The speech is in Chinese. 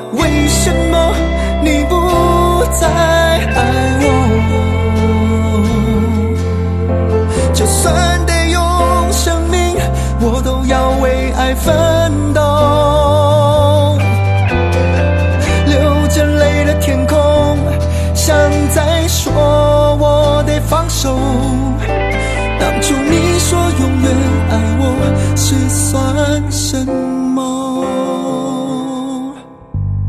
为什么你不再爱我？就算得用生命，我都要为爱奋斗。流着泪的天空，像在说我得放手。当初你说永远爱我，是算